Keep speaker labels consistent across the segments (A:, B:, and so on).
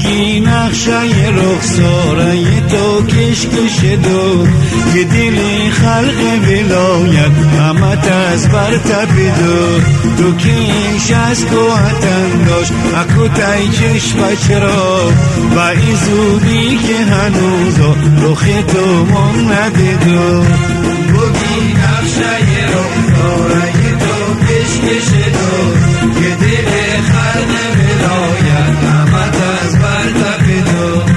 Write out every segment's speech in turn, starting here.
A: بگی نقشه رخساره تو کشکش دو که دل خلق ولایت همت از برتب دو تو کش از کوهتن داشت اکو تای چشم چرا و این زودی که هنوز رخ تو من ندیدو بگی نقشه رخساره تو کشکش دو که دل خلق ولایت همت از برتب دو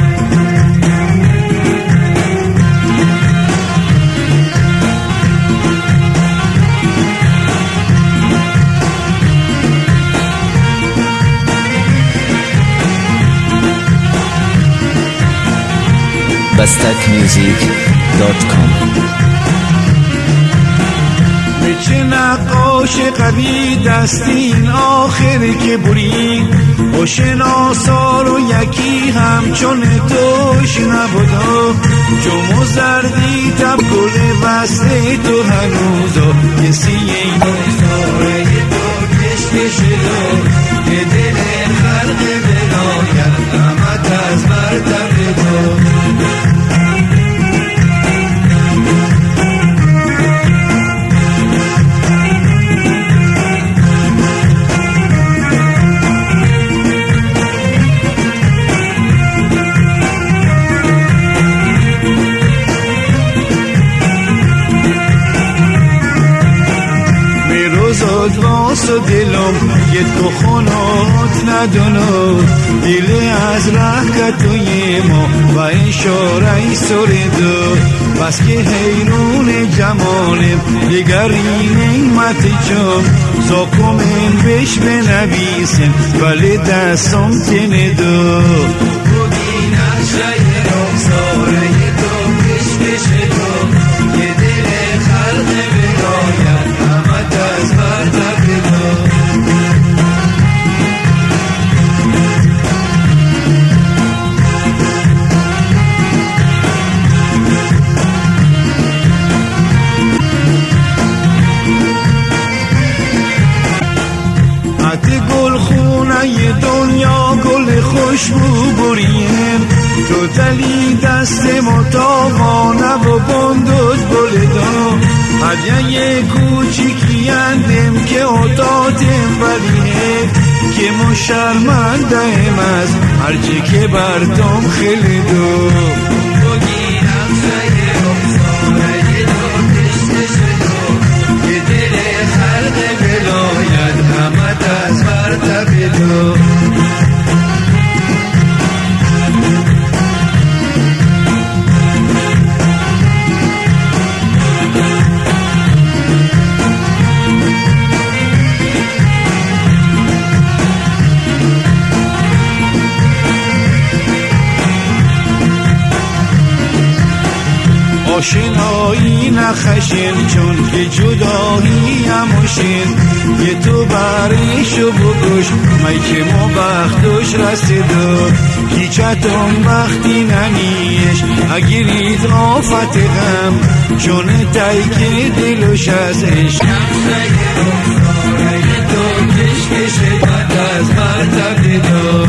B: bastakmusic.com
A: به چه نقاش قوی دستین آخر که بری و شناسار و یکی همچون توش نبودا چون زردی تب گل وسته تو هنوزا کسی این ساره تو کشکش دو که دل خلق ولایت همت از برتب دو راست و دلم یه تو خونات ندونو دل از رحکتوی ما و اشاره سردو بس که حیرون جمالم دیگری نعمت چم زاکومن بش بنویسم ولی دستم تندو بودی نقشه رخساره تو کشکش تو که دل خلق ولایت همت از برتب دو حتی گل خونه دنیا گل خوشبو بریم تو دلی دست متاوانه و بندد گل دو هدیه کوچیکی اندم که اتاتم ولیه که ما شرمندهیم از هرچی که برتم خیلی دو بگی نقشه رخساره تو کشکش دو که دل خلق ولایت همت از برتب دو آشنایی نخشین چون که جدایی هموشین یه تو برشو بگوش می که ما بختوش رسیدو هیچتون بختی نمیش اگرید آفت غم چون تایی که دلوش از عشق تو کشکش بد از برتب دو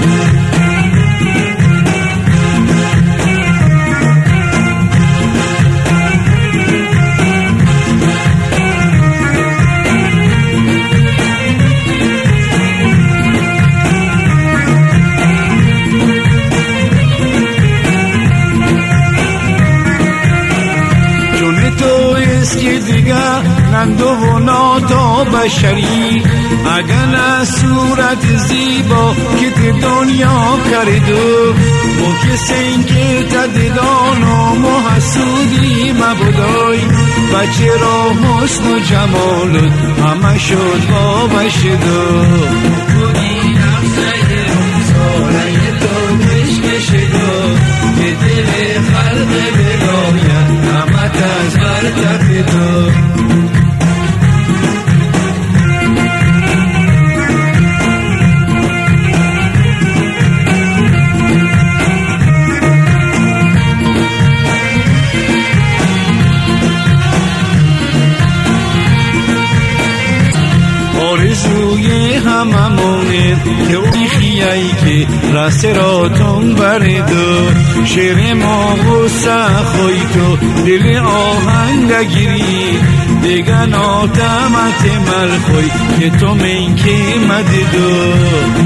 A: که دیگه نندو و ناتا بشری اگر نه صورت زیبا که دنیا کردو مو کسین که تدیدان و محسودی مبودای بچه را حسن و جمالت همه شد با بشدو بودی نفسه رخساره تو کشکش دو که دل خلق ولایت همت از برتب دو آرزوی هممونه که بیخیه
B: ای که راسته را تون بردو شیر ما غصه خوی تو دل آهنگ گیری دیگه ناتمت مل خوی که تو من که مددو